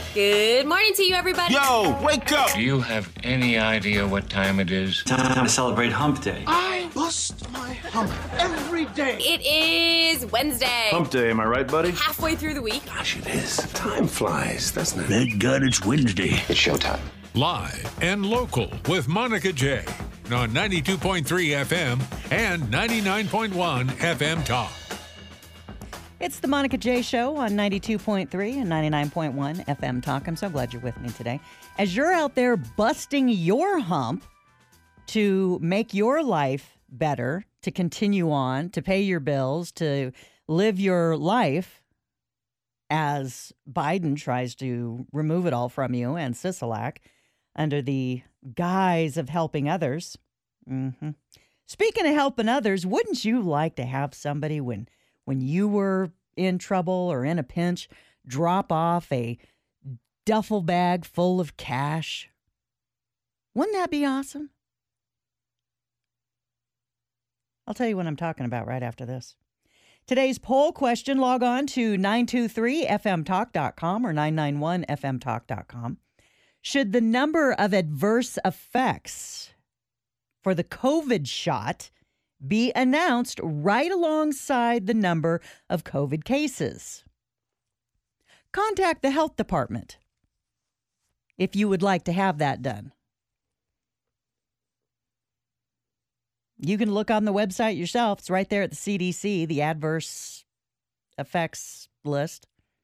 Good morning to you, everybody. Yo, wake up! Do you have any idea what time it is? Time to celebrate Hump Day. I bust my hump every day. It is Wednesday. Hump Day, am I right, buddy? Halfway through the week. Gosh, it is. Time flies, doesn't it? Thank God it's Wednesday. It's showtime. Live and local with Monica J on 92.3 FM and 99.1 FM Talk. It's the Monica J Show on 92.3 and 99.1 FM Talk. I'm so glad you're with me today. As you're out there busting your hump to make your life better, to continue on, to pay your bills, to live your life as Biden tries to remove it all from you and Sisolak under the guise of helping others. Speaking of helping others, wouldn't you like to have somebody when you were in trouble or in a pinch, drop off a duffel bag full of cash? Wouldn't that be awesome? I'll tell you what I'm talking about right after this. Today's poll question, log on to 923fmtalk.com or 991fmtalk.com. Should the number of adverse effects for the COVID shot be announced right alongside the number of COVID cases? Contact the health department if you would like to have that done. You can look on the website yourself. It's right there at the CDC, the adverse effects list.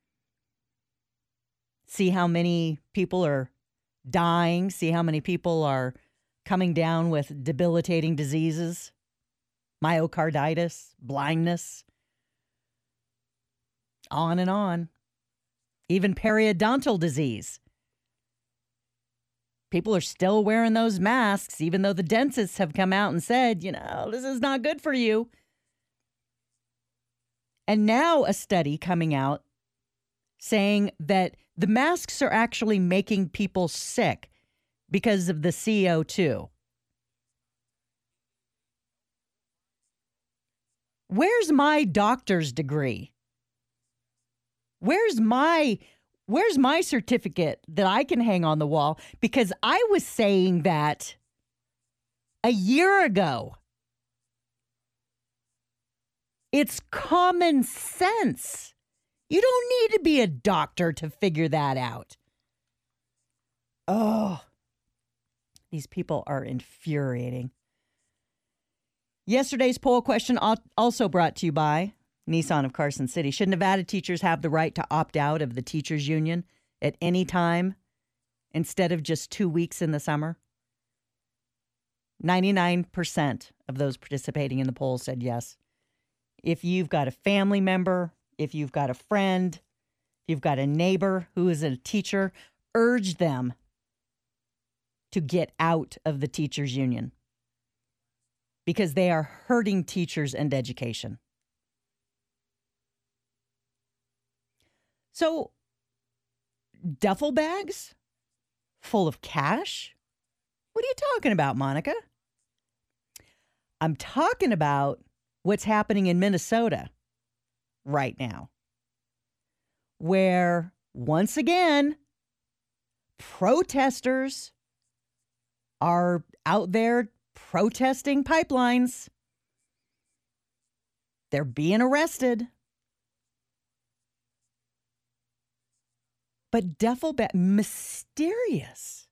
See how many people are dying. See how many people are coming down with debilitating diseases. Myocarditis, blindness, on and on. Even periodontal disease. People are still wearing those masks, even though the dentists have come out and said, this is not good for you. And now a study coming out saying that the masks are actually making people sick because of the CO2. Where's my doctor's degree? Where's my certificate that I can hang on the wall? Because I was saying that a year ago. It's common sense. You don't need to be a doctor to figure that out. Oh, these people are infuriating. Yesterday's poll question also brought to you by Nissan of Carson City. Should Nevada teachers have the right to opt out of the teachers union at any time instead of just 2 weeks in the summer? 99% of those participating in the poll said yes. If you've got a family member, if you've got a friend, if you've got a neighbor who is a teacher, urge them to get out of the teachers union because they are hurting teachers and education. So, duffel bags full of cash? What are you talking about, Monica? I'm talking about what's happening in Minnesota right now, where, once again, protesters are out there protesting pipelines. They're being arrested. But duffel bag, mysterious.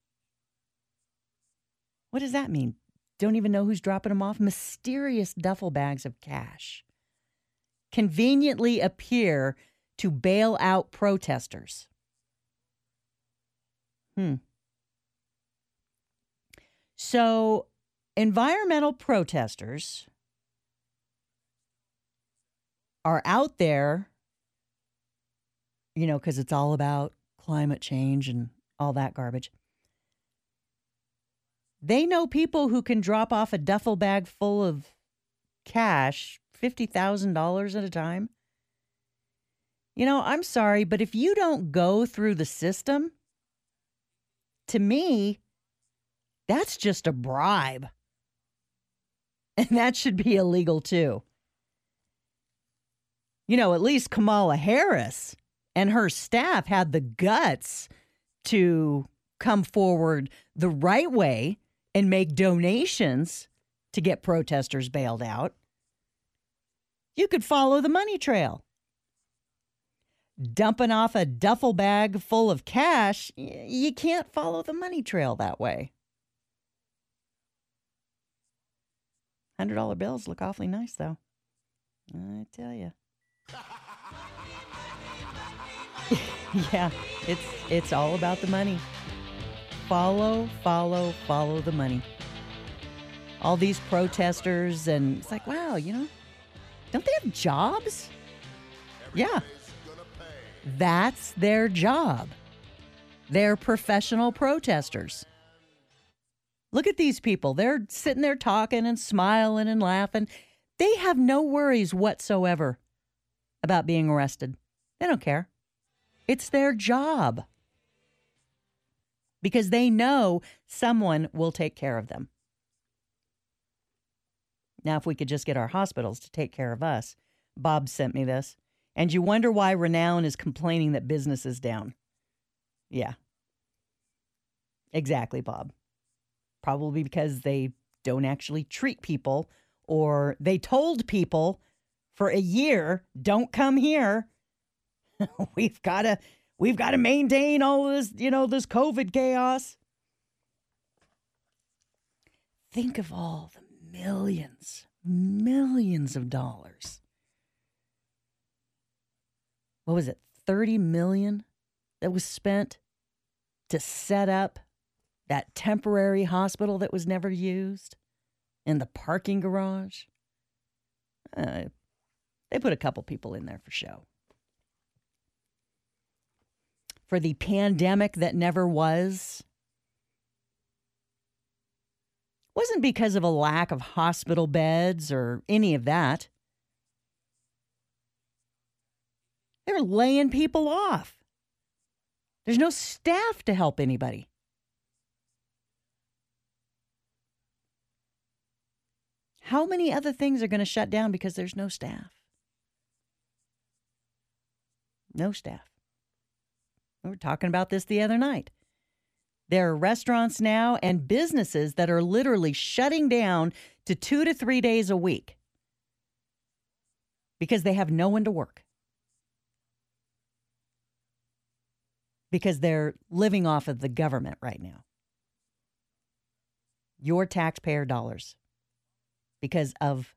What does that mean? Don't even know who's dropping them off? Mysterious duffel bags of cash conveniently appear to bail out protesters. So, environmental protesters are out there, because it's all about climate change and all that garbage. They know people who can drop off a duffel bag full of cash, $50,000 at a time. I'm sorry, but if you don't go through the system, to me, that's just a bribe. And that should be illegal too. At least Kamala Harris and her staff had the guts to come forward the right way and make donations to get protesters bailed out, you could follow the money trail. Dumping off a duffel bag full of cash, you can't follow the money trail that way. $100 bills look awfully nice, though. I tell you. Yeah, it's all about the money. Follow the money. All these protesters, and it's like, wow, don't they have jobs? Yeah. That's their job. They're professional protesters. Look at these people. They're sitting there talking and smiling and laughing. They have no worries whatsoever about being arrested. They don't care. It's their job. Because they know someone will take care of them. Now, if we could just get our hospitals to take care of us. Bob sent me this. And you wonder why Renown is complaining that business is down. Yeah. Exactly, Bob. Probably because they don't actually treat people, or they told people for a year, don't come here. We've got to maintain all this, this COVID chaos. Think of all the millions of dollars. What was it? 30 million that was spent to set up that temporary hospital that was never used in the parking garage. They put a couple people in there for show. For the pandemic that never was. Wasn't because of a lack of hospital beds or any of that. They were laying people off. There's no staff to help anybody. How many other things are going to shut down because there's no staff? No staff. We were talking about this the other night. There are restaurants now and businesses that are literally shutting down to 2 to 3 days a week because they have no one to work. Because they're living off of the government right now. Your taxpayer dollars. Because of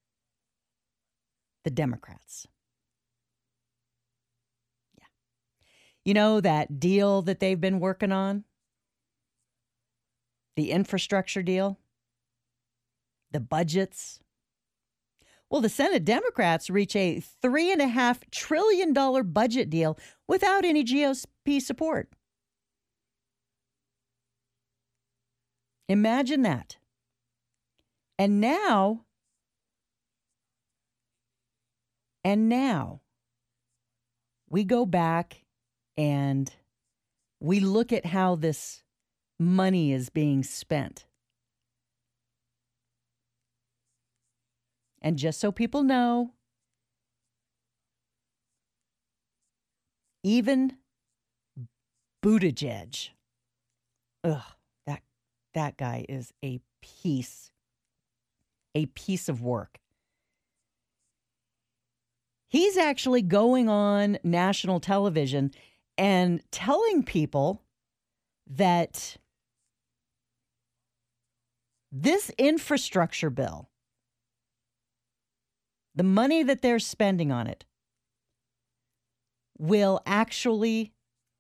the Democrats. Yeah. You know that deal that they've been working on? The infrastructure deal? The budgets? Well, the Senate Democrats reach a $3.5 trillion budget deal without any GOP support. Imagine that. And now, we go back and we look at how this money is being spent. And just so people know, even Buttigieg, that guy is a piece of work. He's actually going on national television and telling people that this infrastructure bill, the money that they're spending on it, will actually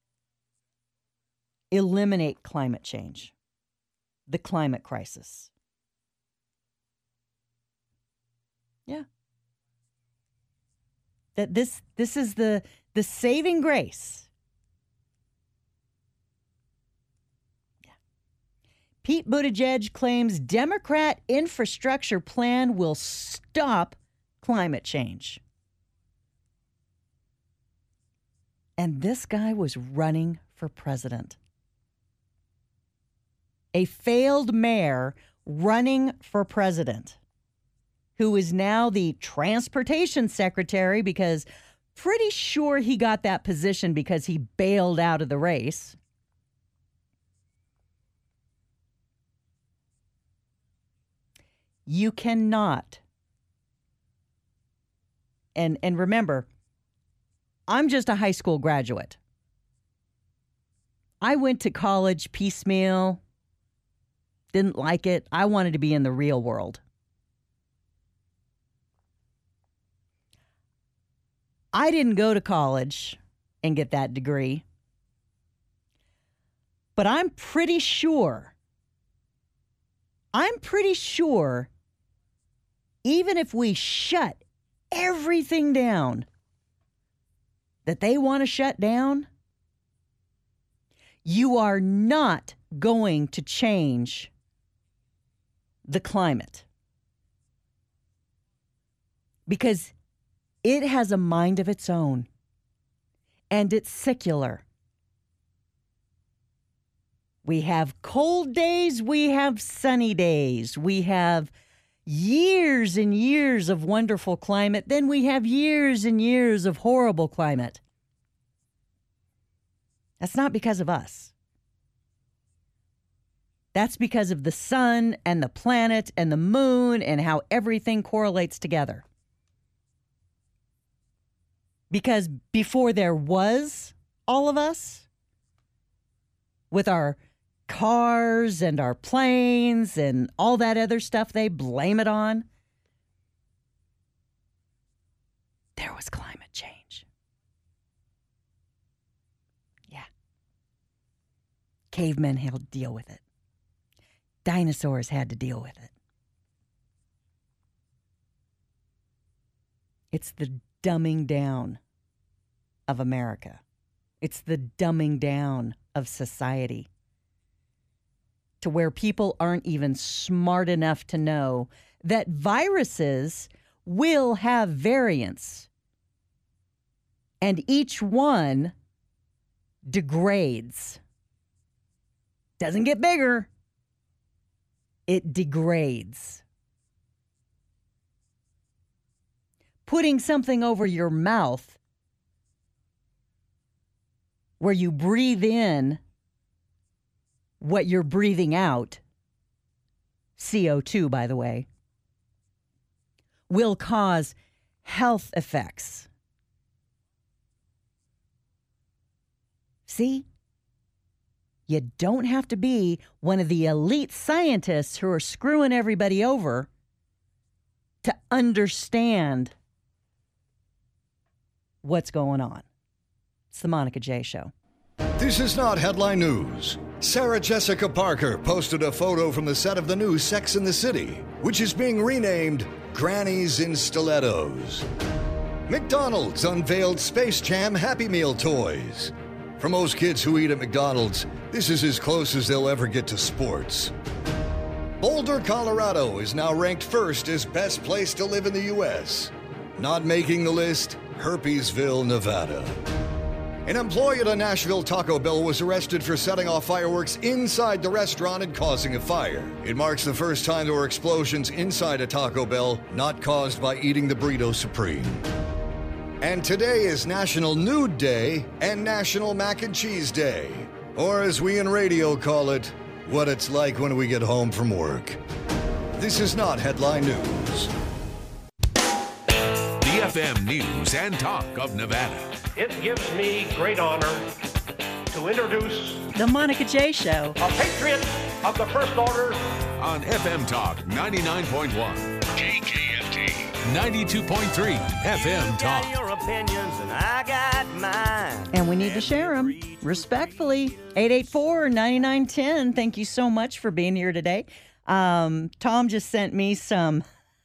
eliminate climate change, the climate crisis. Yeah. That this is the saving grace. Yeah. Pete Buttigieg claims Democrat infrastructure plan will stop climate change. And this guy was running for president. A failed mayor running for president, who is now the transportation secretary, because pretty sure he got that position because he bailed out of the race. You cannot. And remember, I'm just a high school graduate. I went to college piecemeal, didn't like it. I wanted to be in the real world. I didn't go to college and get that degree. But I'm pretty sure, even if we shut everything down that they want to shut down, you are not going to change the climate. Because it has a mind of its own, and it's secular. We have cold days, we have sunny days, we have years and years of wonderful climate, then we have years and years of horrible climate. That's not because of us. That's because of the sun and the planet and the moon and how everything correlates together. Because before there was all of us, with our cars and our planes and all that other stuff they blame it on, there was climate change. Yeah. Cavemen had to deal with it. Dinosaurs had to deal with it. It's the dumbing down of America. It's the dumbing down of society to where people aren't even smart enough to know that viruses will have variants, and each one degrades. Doesn't get bigger. It degrades. Putting something over your mouth where you breathe in what you're breathing out, CO2, by the way, will cause health effects. See? You don't have to be one of the elite scientists who are screwing everybody over to understand what's going on. It's the Monica J. Show. This is not headline news. Sarah Jessica Parker posted a photo from the set of the new Sex and the City, which is being renamed Grannies in Stilettos. McDonald's unveiled Space Jam Happy Meal toys. For most kids who eat at McDonald's, this is as close as they'll ever get to sports. Boulder, Colorado is now ranked first as best place to live in the U.S. Not making the list, Herpesville, Nevada. An employee at a Nashville Taco Bell was arrested for setting off fireworks inside the restaurant and causing a fire. It marks the first time there were explosions inside a Taco Bell not caused by eating the Burrito Supreme. And today is National Nude Day and National Mac and Cheese Day. Or as we in radio call it, what it's like when we get home from work. This is not headline news. The FM News and Talk of Nevada. It gives me great honor to introduce The Monica J. Show. a patriot of the First Order. On FM Talk 99.1. KKFT 92.3 FM Talk. Your opinions and I got mine. And we need to share them respectfully. 884-9910. Thank you so much for being here today. Tom just sent me some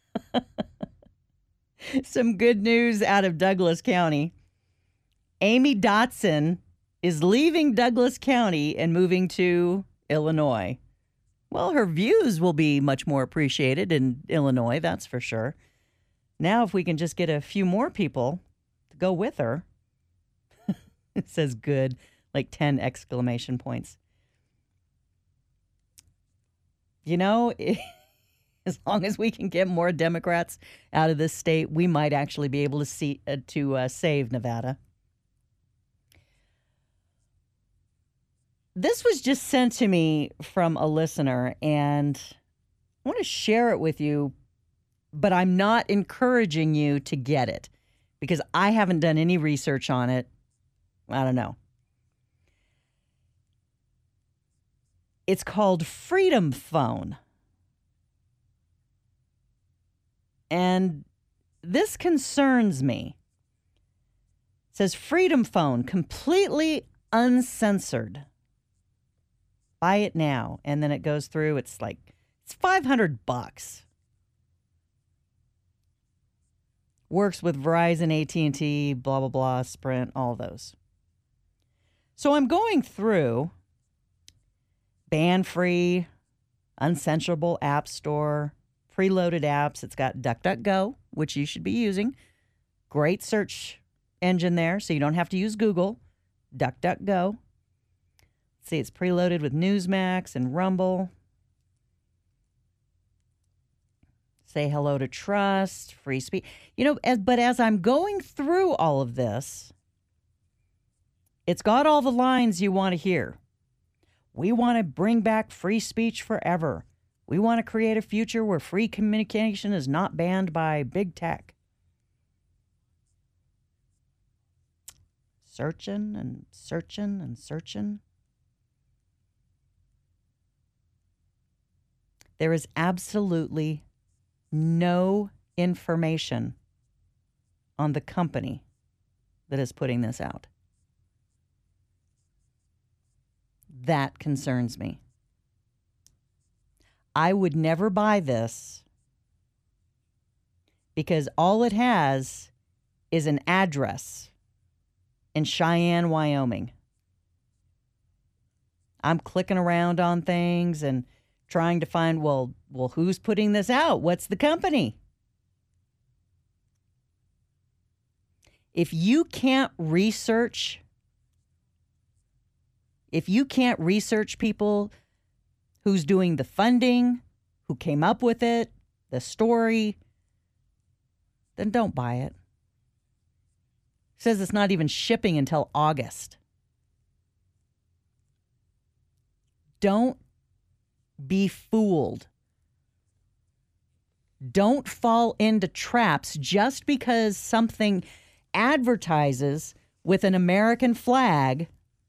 good news out of Douglas County. Amy Dotson is leaving Douglas County and moving to Illinois. Well, her views will be much more appreciated in Illinois, that's for sure. Now, if we can just get a few more people to go with her. It says good, like 10 exclamation points. You know, as long as we can get more Democrats out of this state, we might actually be able to save Nevada. This was just sent to me from a listener, and I want to share it with you, but I'm not encouraging you to get it because I haven't done any research on it. I don't know. It's called Freedom Phone. And this concerns me. It says Freedom Phone, completely uncensored. Buy it now. And then it goes through, it's $500. Works with Verizon, AT&T, blah, blah, blah, Sprint, all those. So I'm going through ban-free, uncensorable app store, preloaded apps. It's got DuckDuckGo, which you should be using. Great search engine there, so you don't have to use Google. DuckDuckGo. See, it's preloaded with Newsmax and Rumble. Say hello to Trust, free speech. But as I'm going through all of this, it's got all the lines you want to hear. We want to bring back free speech forever. We want to create a future where free communication is not banned by big tech. Searching and searching and searching. There is absolutely no information on the company that is putting this out. That concerns me. I would never buy this because all it has is an address in Cheyenne, Wyoming. I'm clicking around on things and trying to find, well, who's putting this out? What's the company? If you can't research people who's doing the funding, who came up with it, the story, then don't buy it. It says it's not even shipping until August. Don't be fooled. Don't fall into traps just because something advertises with an American flag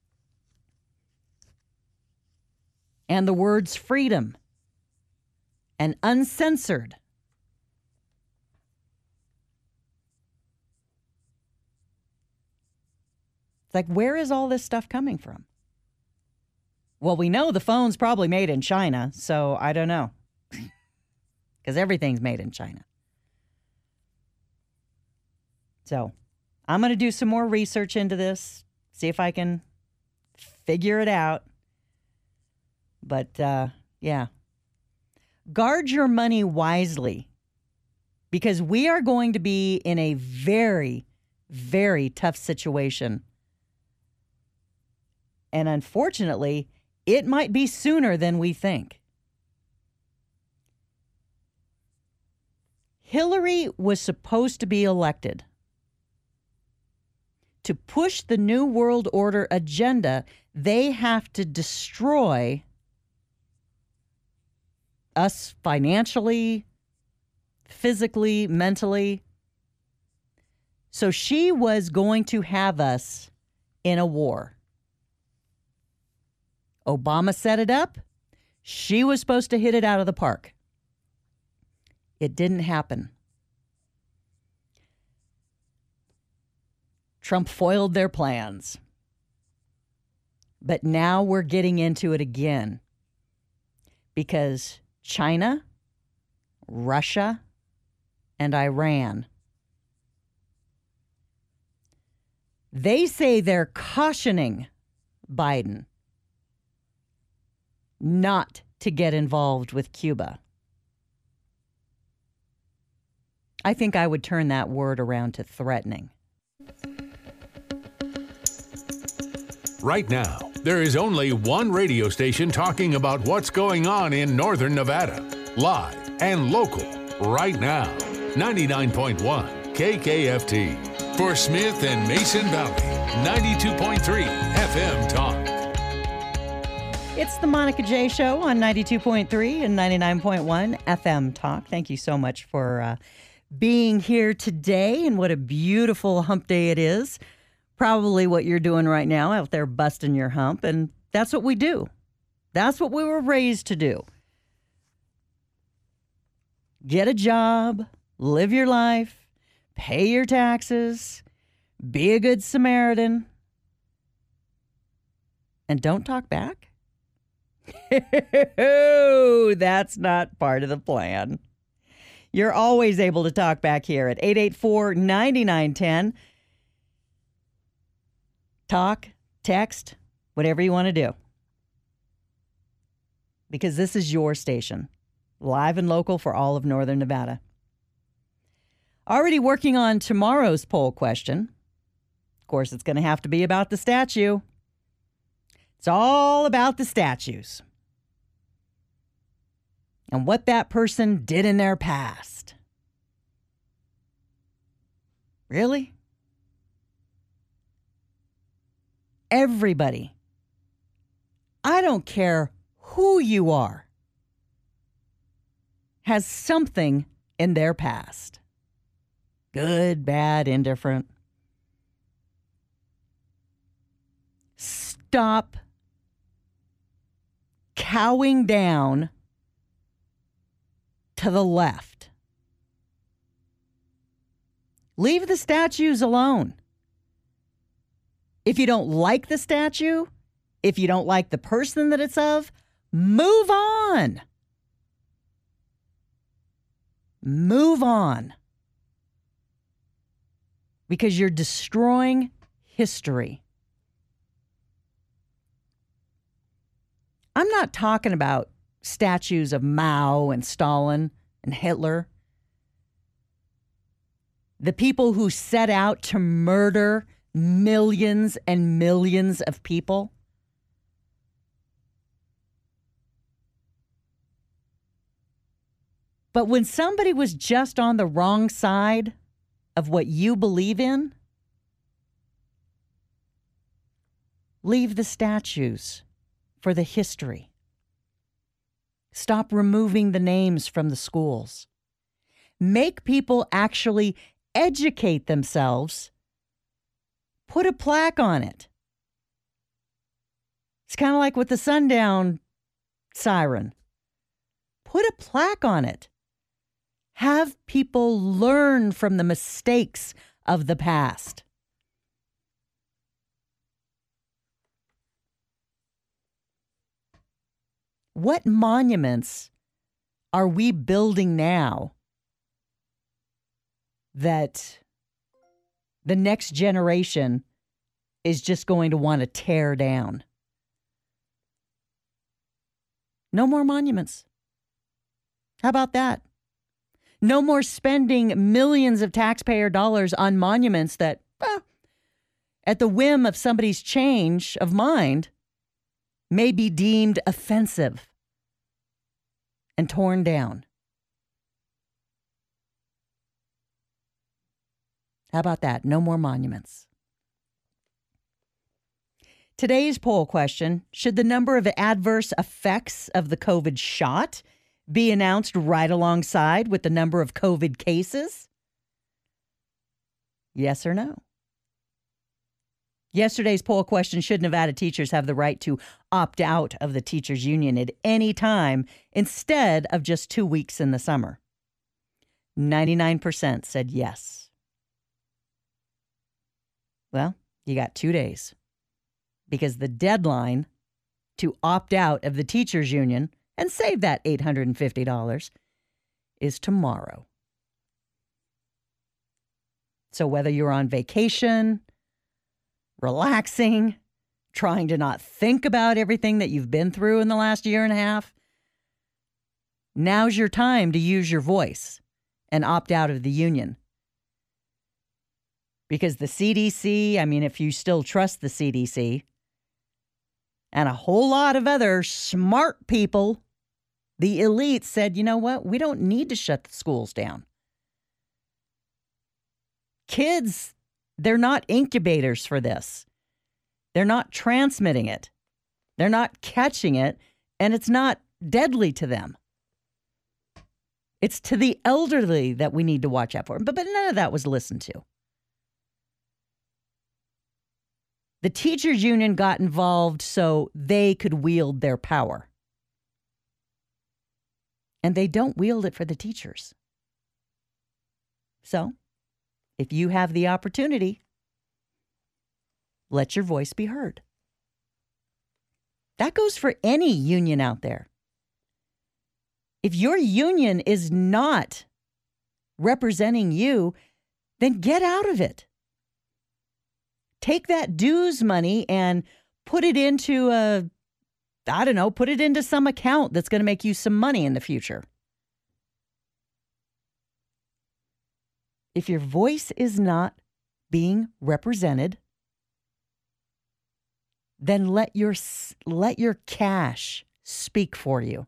and the words freedom and uncensored. It's like, where is all this stuff coming from? Well, we know the phone's probably made in China, so I don't know. Because everything's made in China. So I'm going to do some more research into this, see if I can figure it out. But, yeah. Guard your money wisely, because we are going to be in a very, very tough situation. And unfortunately, it might be sooner than we think. Hillary was supposed to be elected to push the New World Order agenda. They have to destroy us financially, physically, mentally. So she was going to have us in a war. Obama set it up. She was supposed to hit it out of the park. It didn't happen. Trump foiled their plans. But now we're getting into it again because China, Russia, and Iran, they say they're cautioning Biden not to get involved with Cuba. I think I would turn that word around to threatening. Right now, there is only one radio station talking about what's going on in Northern Nevada. Live and local, right now. 99.1 KKFT. For Smith and Mason Valley, 92.3 FM Talk. It's the Monica J Show on 92.3 and 99.1 FM Talk. Thank you so much for being here today, and what a beautiful hump day it is. Probably what you're doing right now out there busting your hump, and that's what we do. That's what we were raised to do. Get a job, live your life, pay your taxes, be a good Samaritan, and don't talk back. That's not part of the plan. You're always able to talk back here at 884-9910. Talk, text, whatever you want to do. Because this is your station, live and local for all of Northern Nevada. Already working on tomorrow's poll question. Of course, it's going to have to be about the statue. It's all about the statues and what that person did in their past. Really? Everybody, I don't care who you are, has something in their past. Good, bad, indifferent. Stop cowing down to the left. Leave the statues alone. If you don't like the statue, if you don't like the person that it's of, move on. Move on. Because you're destroying history. I'm not talking about statues of Mao and Stalin and Hitler. The people who set out to murder millions and millions of people. But when somebody was just on the wrong side of what you believe in, leave the statues for the history. Stop removing the names from the schools. Make people actually educate themselves. Put a plaque on it. It's kind of like with the sundown siren. Put a plaque on it. Have people learn from the mistakes of the past. What monuments are we building now that the next generation is just going to want to tear down? No more monuments. How about that? No more spending millions of taxpayer dollars on monuments that, at the whim of somebody's change of mind, may be deemed offensive and torn down. How about that? No more monuments. Today's poll question: should the number of adverse effects of the COVID shot be announced right alongside with the number of COVID cases? Yes or no? Yesterday's poll question: should Nevada teachers have the right to opt out of the teachers' union at any time instead of just 2 weeks in the summer? 99% said yes. Well, you got 2 days, because the deadline to opt out of the teachers' union and save that $850 is tomorrow. So whether you're on vacation, relaxing, trying to not think about everything that you've been through in the last year and a half, now's your time to use your voice and opt out of the union. Because the CDC, I mean, if you still trust the CDC, and a whole lot of other smart people, the elite, said, you know what? We don't need to shut the schools down. Kids, they're not incubators for this. They're not transmitting it. They're not catching it, and it's not deadly to them. It's to the elderly that we need to watch out for. But none of that was listened to. The teachers union got involved so they could wield their power. And they don't wield it for the teachers. So, if you have the opportunity, let your voice be heard. That goes for any union out there. If your union is not representing you, then get out of it. Take that dues money and put it into put it into some account that's going to make you some money in the future. If your voice is not being represented, then let your cash speak for you.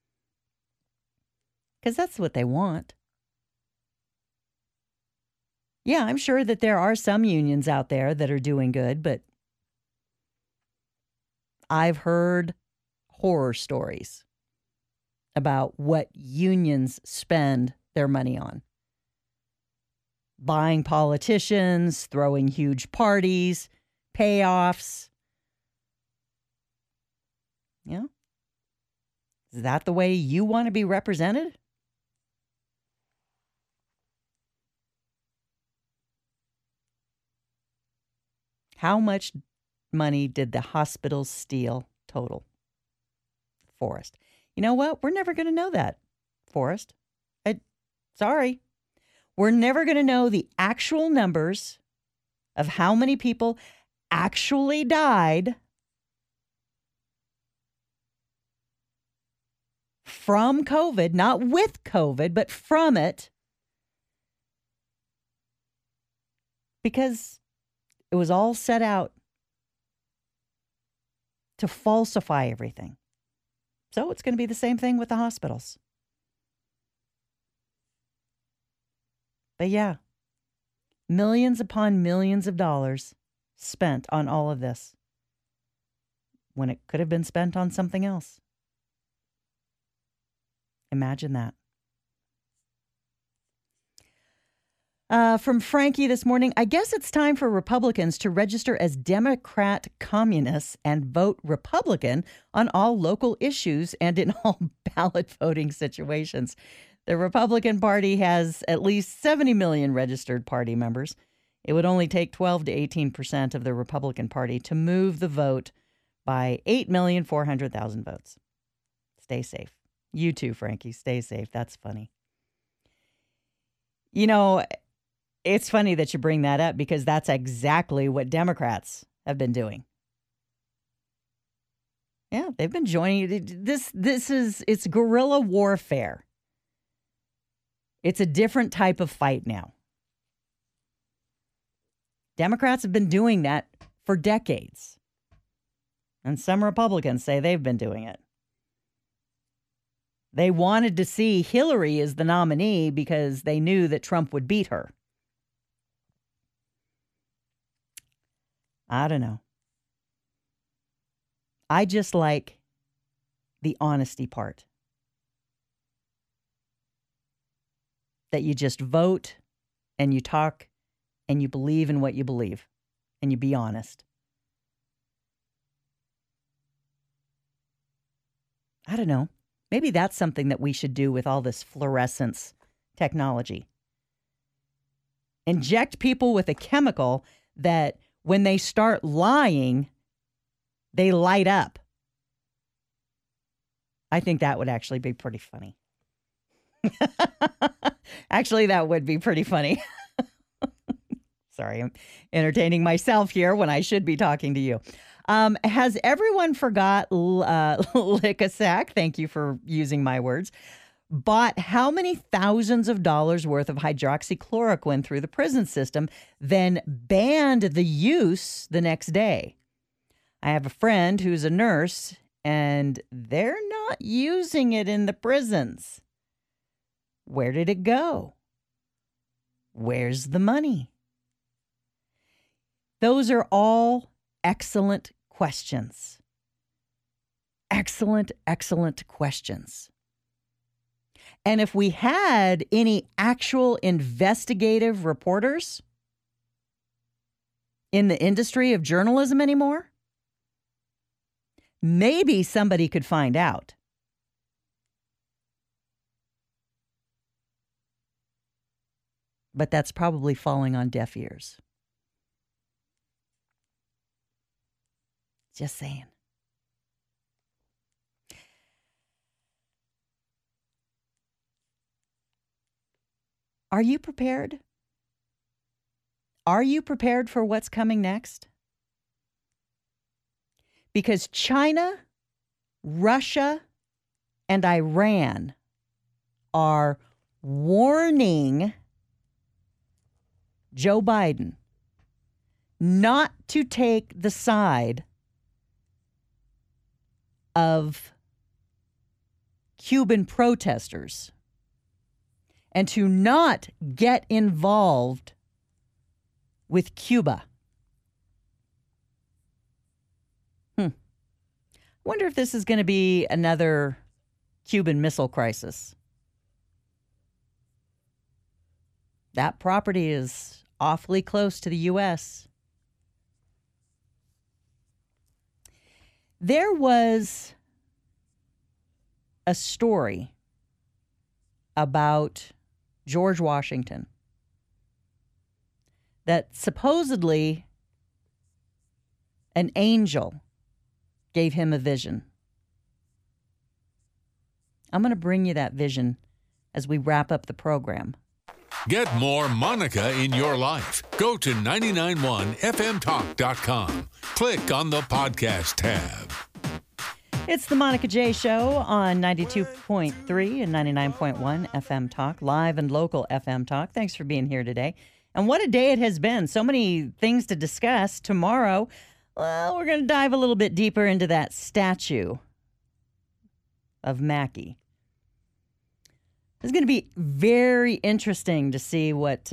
Because that's what they want. Yeah, I'm sure that there are some unions out there that are doing good, but I've heard horror stories about what unions spend their money on. Buying politicians, throwing huge parties, payoffs. Yeah. Is that the way you want to be represented? How much money did the hospitals steal total? Forrest. You know what? We're never going to know that, Forrest. Sorry. We're never going to know the actual numbers of how many people actually died from COVID, not with COVID, but from it, because it was all set out to falsify everything. So it's going to be the same thing with the hospitals. But yeah, millions upon millions of dollars spent on all of this when it could have been spent on something else. Imagine that. From Frankie this morning, I guess it's time for Republicans to register as Democrat communists and vote Republican on all local issues and in all ballot voting situations. The Republican Party has at least 70 million registered party members. It would only take 12 to 18% of the Republican Party to move the vote by 8,400,000 votes. Stay safe. You too, Frankie. Stay safe. That's funny. You know, it's funny that you bring that up because that's exactly what Democrats have been doing. Yeah, they've been joining. It's guerrilla warfare. It's a different type of fight now. Democrats have been doing that for decades. And some Republicans say they've been doing it. They wanted to see Hillary as the nominee because they knew that Trump would beat her. I don't know. I just like the honesty part. That you just vote and you talk and you believe in what you believe and you be honest. I don't know. Maybe that's something that we should do with all this fluorescence technology. Inject people with a chemical that when they start lying, they light up. I think that would actually be pretty funny. Actually, that would be pretty funny. Sorry, I'm entertaining myself here when I should be talking to you. Has everyone forgot Lickasack? Thank you for using my words. Bought how many thousands of dollars worth of hydroxychloroquine through the prison system, then banned the use the next day. I have a friend who's a nurse, and they're not using it in the prisons. Where did it go? Where's the money? Those are all excellent questions. excellent, excellent questions. And if we had any actual investigative reporters in the industry of journalism anymore, maybe somebody could find out. But that's probably falling on deaf ears. Just saying. Are you prepared? Are you prepared for what's coming next? Because China, Russia, and Iran are warning Joe Biden not to take the side of Cuban protesters and to not get involved with Cuba. Wonder if this is going to be another Cuban Missile Crisis. That property is awfully close to the U.S. There was a story about George Washington that supposedly an angel gave him a vision. I'm going to bring you that vision as we wrap up the program. Get more Monica in your life. Go to 991fmtalk.com. Click on the podcast tab. It's the Monica J. Show on 92.3 and 99.1 FM Talk, live and local FM Talk. Thanks for being here today. And what a day it has been. So many things to discuss. Tomorrow, well, we're going to dive a little bit deeper into that statue of Mackie. It's going to be very interesting to see what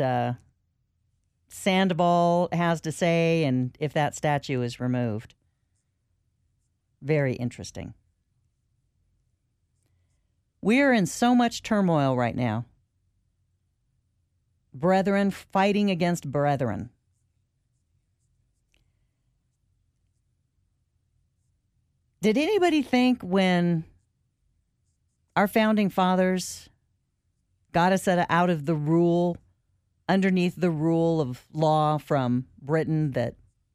Sandoval has to say and if that statue is removed. Very interesting. We are in so much turmoil right now. Brethren fighting against brethren. Did anybody think when our founding fathers got us out of the rule, underneath the rule of law from Britain, that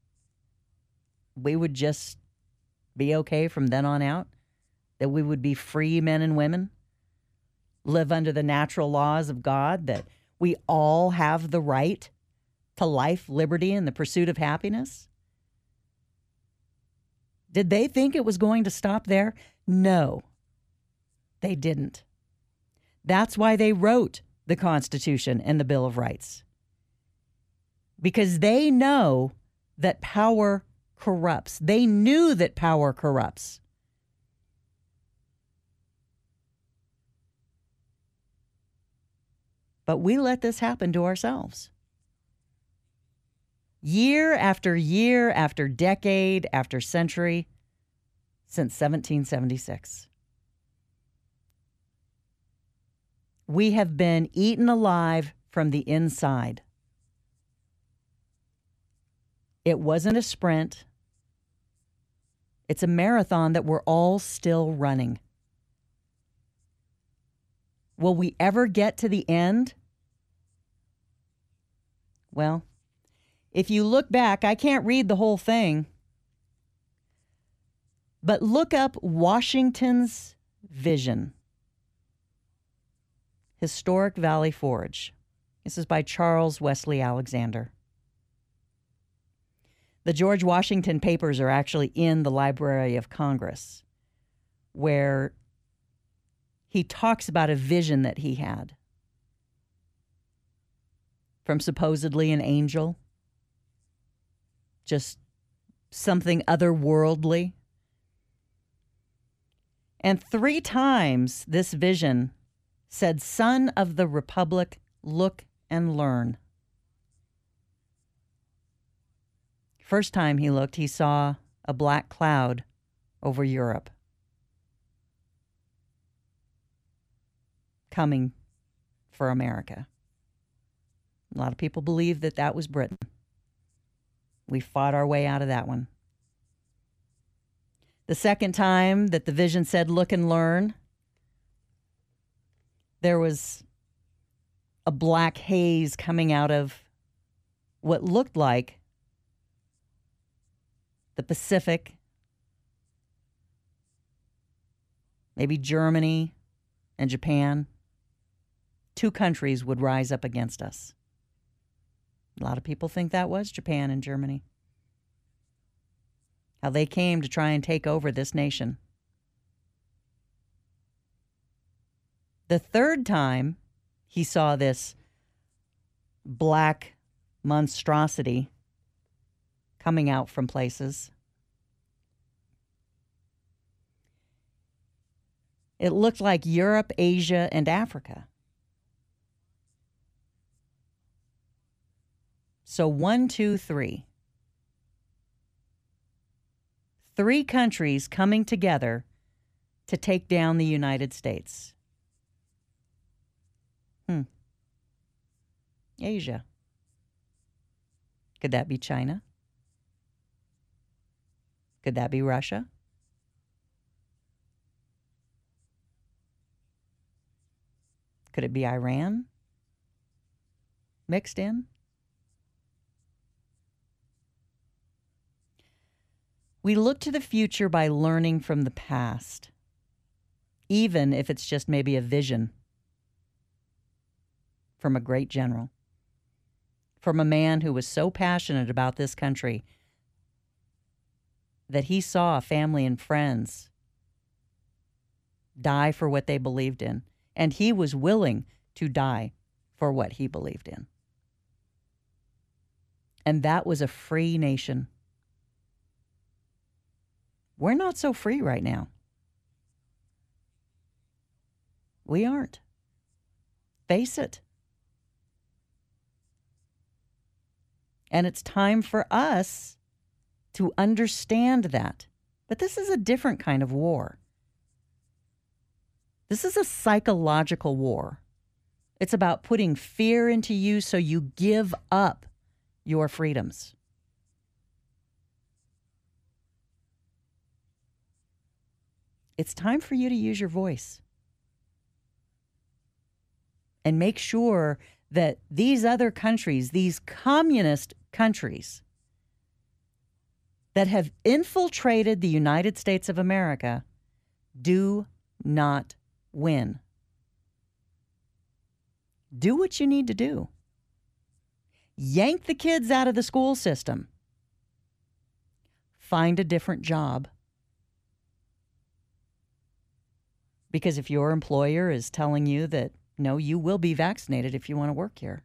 we would just be okay from then on out? That we would be free men and women? Live under the natural laws of God? That we all have the right to life, liberty, and the pursuit of happiness? Did they think it was going to stop there? No, they didn't. That's why they wrote the Constitution and the Bill of Rights. Because they know that power corrupts. They knew that power corrupts. But we let this happen to ourselves. Year after year, after decade, after century, since 1776. We have been eaten alive from the inside. It wasn't a sprint. It's a marathon that we're all still running. Will we ever get to the end? Well, if you look back, I can't read the whole thing, but look up Washington's Vision. Historic Valley Forge. This is by Charles Wesley Alexander. The George Washington papers are actually in the Library of Congress, where he talks about a vision that he had from supposedly an angel, just something otherworldly. And 3 times this vision said, "Son of the Republic, look and learn." First time he looked, he saw a black cloud over Europe. coming for America. A lot of people believe that that was Britain. We fought our way out of that one. The second time that the vision said, look and learn, there was a black haze coming out of what looked like the Pacific, maybe Germany and Japan. Two countries would rise up against us. A lot of people think that was Japan and Germany. How they came to try and take over this nation. The third time he saw this black monstrosity coming out from places, it looked like Europe, Asia, and Africa. So 1, 2, 3. 3 countries coming together to take down the United States. Asia. Could that be China? Could that be Russia? Could it be Iran mixed in? We look to the future by learning from the past, even if it's just maybe a vision from a great general, from a man who was so passionate about this country that he saw family and friends die for what they believed in, and he was willing to die for what he believed in. And that was a free nation. We're not so free right now. We aren't. Face it. And it's time for us to understand that. But this is a different kind of war. This is a psychological war. It's about putting fear into you so you give up your freedoms. It's time for you to use your voice. And make sure that these other countries, these communist countries that have infiltrated the United States of America, do not win. Do what you need to do. Yank the kids out of the school system. Find a different job. Because if your employer is telling you that, no, you will be vaccinated if you want to work here,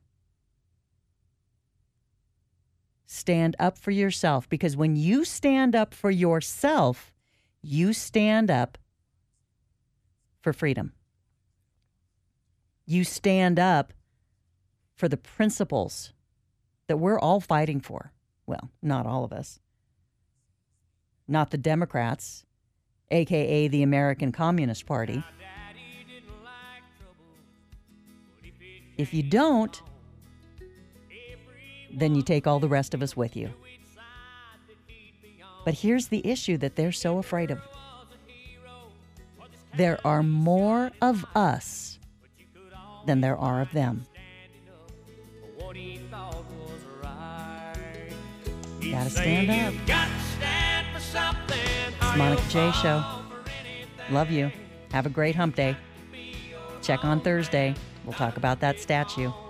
stand up for yourself. Because when you stand up for yourself, you stand up for freedom. You stand up for the principles that we're all fighting for. Well, not all of us. Not the Democrats, a.k.a. the American Communist Party. If you don't, then you take all the rest of us with you. But here's the issue that they're so afraid of. There are more of us than there are of them. Gotta stand up. It's Monica J. Show. Love you. Have a great hump day. Check on Thursday. We'll talk about that statue.